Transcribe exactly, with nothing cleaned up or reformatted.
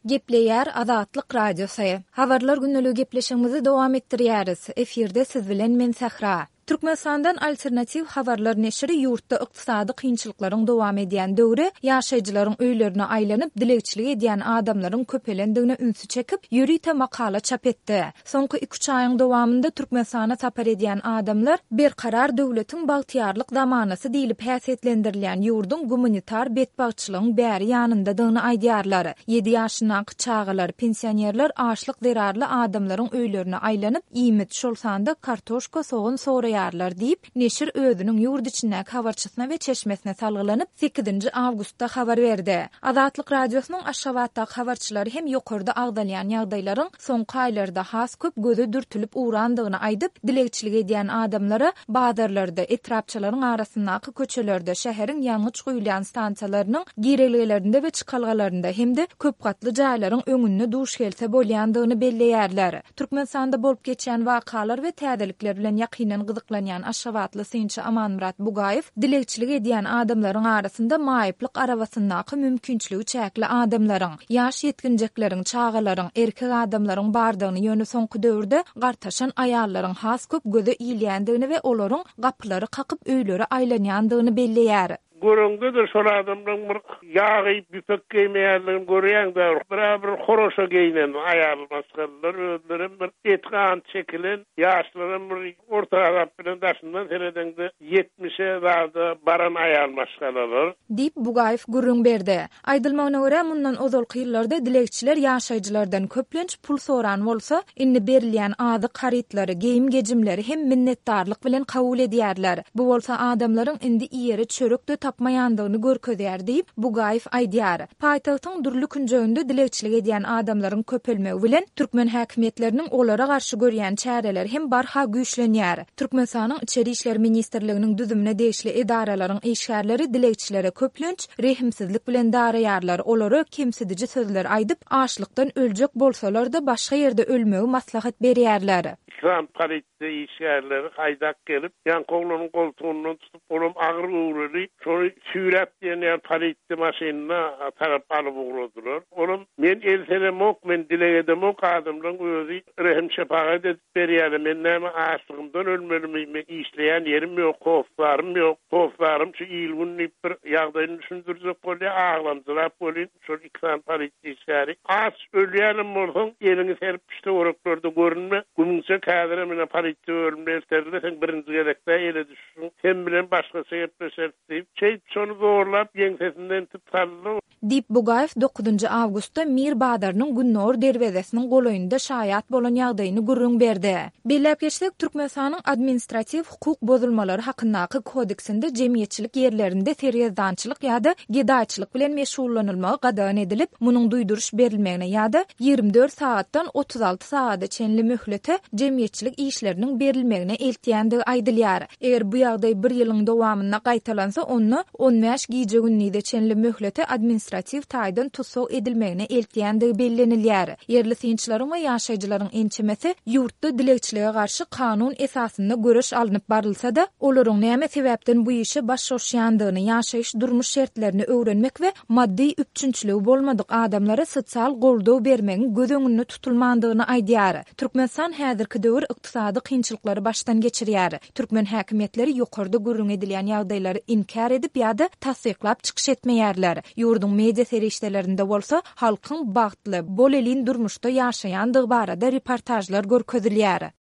Gepleýär Azatlyk Radiosy. Habarlar günnäli gepleşigimizi dowam etdirýäris. Eferde siz bilen men Sahra. Türkmenistandan alternativ habarlar neşri yurtda ykdysady kynçylyklaryň dowam edýän döwri ýaşaýjylaryň öýlerine aýlanyp dilekçilik edýän adamlaryň köpelendigine ünsü çekip ýürite makala çap etdi. Soňky iki üç aýyň dowamında Türkmenistana tapar edýän adamlar berkarar döwletiň bagtyarlyk zamanasy diýilip häsiýetlendirilýän ýurdun gumanitar betbagçylygyň bäri ýanyndadygyny aýdýarlar. ýedi ýaşyna çağalar, pensionerler açlyk zerarly adamlaryň öýlerine aýlanyp iýmit şol sanda kartoşka soğun soğra yarlar diýip neşir özüniň ýurt içindäki habarçysyna we çeşmesine salgylanyp sekizinji awgustda habar berdi. Azatlyk Radiosynyň Aşgabatdaky habarçylary hem ýokarda agdalýan ýagdaýlaryň soňky aýlarda has köp göze dürtülip uğrandygyny aýdyp dilekçilik edýän adamlara bazarlarda, etrapçylaryň arasyndaky köçelerde, şäheriň ýanyç guýulan stansiýalarynyň gireliklerinde we çykalgalarynda hemde köp gatly jaýlaryň öňünde duş gelse bolýandygyny belleýärler. Türkmenistanda bolup geçen wakalar we täzelikler bilen ýakynan gyzyklanýan Aşgabatly Synçy Amanmurat Bugaýew dilekçilik edýän adamlaryň arasynda maýyplyk arabasyndaky mümkinçiligi çäkli adamlaryň, ýaş ýetginjekleriň, çağalaryň, erkek adamlaryň bardygyny ýöne soňky döwürde gartaşan aýallaryň has köp göze iýilýändigini we olaryň gapylary kakyp öýlere aýlanýandygyny belleýär. Görüngdedir şol adamlaryň bir ýagy büpek giymeýärligini görýäňde bir horoşa giyinen aýal maskallar özlerim bir etgan çekilen ýaşlaryň bir orta arap bilen daşyndan seredende ýetmişe barda baran aýal maskalar diýip Bugaýew gürrüň berdi. Aýdylmagyna görä mundan ozalky ýyllarda dilekçiler ýaşaýjylardan köplenç pul soran bolsa, indi berilýän ady harytlary, geyim gejimleri hem minnetdarlyk bilen kabul edýärler. Bu bolsa adamlaryň indi ýeri çörekde tapmaýandygyny görkezýär diýip Bugaýew aýdýar. Paýtagtyň durly künjeginde dilekçilik edýän adamlaryň köpelmegi bilen türkmen häkimetleriniň olara garşy görýän çäreleri hem barha güýçlenýär. Türkmenistanyň Içeri işler ministrliginiň düzümine değişli edaralaryň eşgärleri dilekçilere köplenç rehimsizlik bilen daraýarlar. Olary kimsidici sözler aýdyp açlykdan öljek bolsalar-da başga ýerde ölmegi maslahat berýärler. İkram paritde işgärleri haýdak gelip ýan koglanyň goltugundan tutup olam agyr uğrary şonu sürät diýen paritde maşyna tarap alyp uğradylar. Olam men elselemok, men dilek edemok adamlaryň özi rehim şepagat edip berýär. Men näme açlygymdan ölmelimi, işleýän ýerim ýok, howflarym ýok. Howflarym şu ýylgyny bir ýagdaýyny düşündirjek bolýar, aglandylar bolýar. Şol ikram paritde işgäri aç ölýänim bolsaň ýeriňi serip pişde oraklarda görünme. Gümüşe kadre mene paritde ölmezlerdi. Sen birinci gerekde ele düşün. Hem bilen başkası yapmışlar deyip şey şonu zorlap ýeňsesinden tutarlar. Dip Bugaýew dokuzunji awgustda Mir Badarynyň Günnor derwezesiniň golaýynda şaýat bolan ýagdaýyny gürrüň berdi. Belläp geçsek Türkmenistanyň administrativ hukuk bozulmalary hakyndaky kodeksinde jemgyýetçilik ýerlerinde seriýazdançylyk ýa-da gedaýçylyk bilen meşgullanylmagy gadagyn edilip, munyň duýduruş berilmegine ýa-da ýygrimi dört saatdan otuz alty saata çenli möhlete jemgyýetçilik işleriniň berilmegine eltýändigi aýdylýar. Eger bu ýagdaý bir ýylyň dowamyna gaýtalansa, onu on beş gije günniňde çenli möhlete administrativ taýdan tutsok edilmegine eltýändigi bellenilýär. Yerli synçylaryň we ýaşaýjylaryň ençemesi ýurtda dilekçilige garşy kanun esasynda görüş alınıp barylsa-da, olaryň näme sebäpden bu işe baş şoşýandygyny, ýaşaýyş durmuş şertlerini öwrenmek we maddi üpçünçligi bolmadyk adamlara sosial goldaw bermegiň göz öňünde tutulmandygyny aýdýar. Türkmenistan häzirki döwür ykdysady kynçylyklary başdan geçirýär. Türkmen häkimetleri ýokarda gürrüň edilýän ýagdaýlary inkar edip ýa-da tasdiklap çykyş etmeýärler. Ýurdun media serişdelerinde bolsa halkyň bagtly, bol elin durmuşda ýaşaýandygy barada reportajlar görkezilýär.